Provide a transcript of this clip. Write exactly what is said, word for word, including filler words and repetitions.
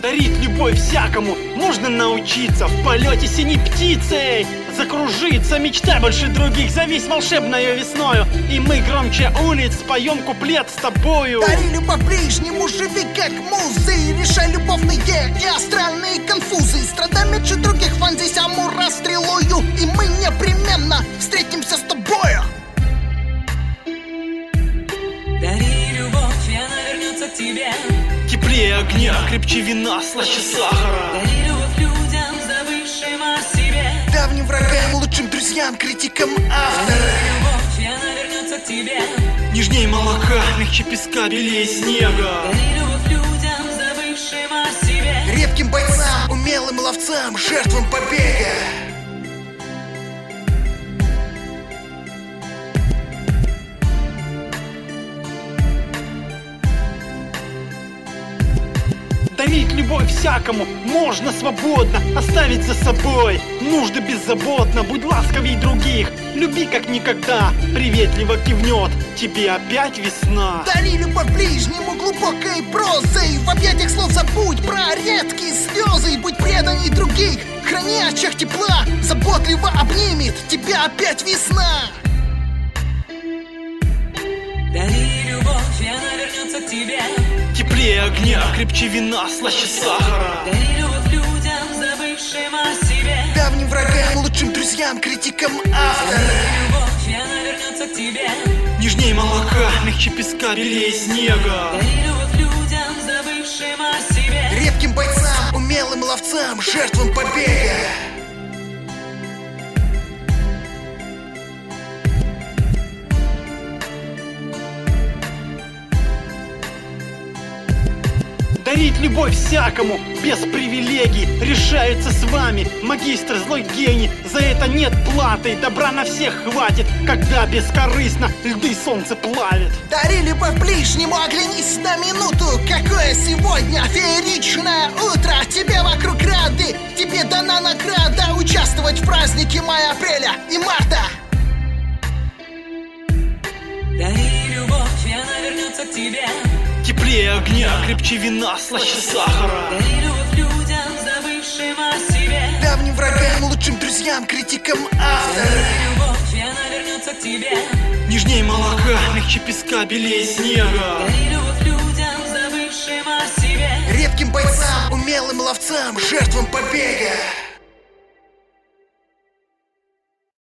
Дарить любовь всякому можно научиться в полете синей птицей. Закружиться, мечтай больше других, зовись волшебною весною, и мы громче улиц споем куплет с тобою. Дари любовь ближнему, живи как музы, решай любовные и астральные конфузы. Страдай меньше других, вонзись амура стрелою, и мы непременно встретимся с тобою. Дари любовь, и она вернется к тебе. Теплее огня, крепче вина, слаще сахара. Дари любовь людям, забывшим о себе. Давним врагам, лучшим друзьям, критикам автора. Дари любовь, и она вернется к тебе. Нежней молока, мягче песка, белее снега. Дари любовь людям, забывшим о себе. Редким бойцам, умелым ловцам, жертвам побега. Дарить любовь всякому можно свободно, оставить за собой нужды беззаботно. Будь ласковей других, люби как никогда, приветливо кивнет тебе опять весна. Дари любовь ближнему глубокой прозой, в объятиях слов забудь про редкие слезы. Будь преданней других, храни очаг тепла, заботливо обнимет тебя опять весна. Дари любовь, и она вернется к тебе. Теплее огня, крепче вина, слаще сахара. Дари любовь людям, забывшим о себе. Давним врагам, лучшим друзьям, критикам автора. Дари любовь, и она вернется к тебе. Нежней молока, мягче песка, белее снега. Дари любовь людям, забывшим о себе. Редким бойцам, умелым ловцам, жертвам побега. Дарить любовь всякому, без привилегий, решается с вами магистр злой гений. За это нет платы, добра на всех хватит, когда бескорыстно льды солнце плавит. Дари любовь ближнему, оглянись на минуту. Какое сегодня фееричное утро. Тебе вокруг рады, тебе дана награда участвовать в празднике мая-апреля и марта. Дари любовь, и она вернется к тебе. Теплее огня, крепче вина, слаще сахара. Дари любовь людям, забывшим о себе. Давним врагам, лучшим друзьям, критикам автора. Дари любовь, и она вернется к тебе. Нежней молока, мягче песка, белее снега. Дари любовь людям, забывшим о себе. Редким бойцам, умелым ловцам, жертвам побега.